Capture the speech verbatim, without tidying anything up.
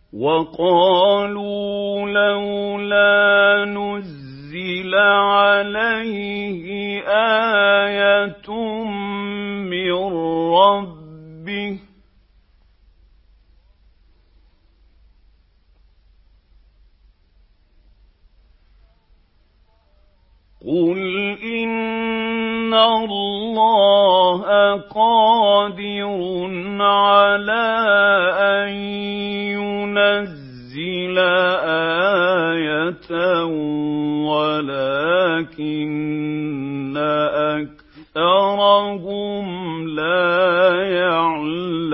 وَقَالُوا لَوْلَا نُزِّلَ عَلَيْهِ آيَةٌ مِّن رَّبِّهِ ۖ قُلْ إِنَّ اللَّهَ قَادِرٌ عَلَىٰ أَن يُنَزِّلَ آيَةً وَلَٰكِنَّ أَكْثَرَهُمْ لَا يَعْلَمُونَ